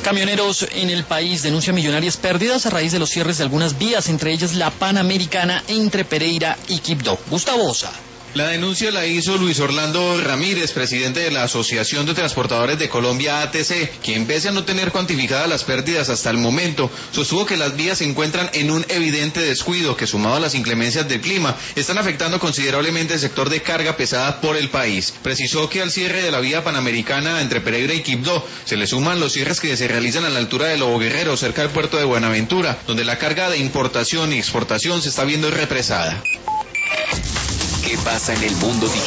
Camioneros en el país denuncian millonarias pérdidas a raíz de los cierres de algunas vías, entre ellas la Panamericana entre Pereira y Quibdó. Gustavo Osa. La denuncia la hizo Luis Orlando Ramírez, presidente de la Asociación de Transportadores de Colombia, ATC, quien, pese a no tener cuantificadas las pérdidas hasta el momento, sostuvo que las vías se encuentran en un evidente descuido que, sumado a las inclemencias del clima, están afectando considerablemente el sector de carga pesada por el país. Precisó que al cierre de la vía Panamericana entre Pereira y Quibdó se le suman los cierres que se realizan a la altura de Lobo Guerrero, cerca del puerto de Buenaventura, donde la carga de importación y exportación se está viendo represada. ¿Qué pasa en el mundo digital?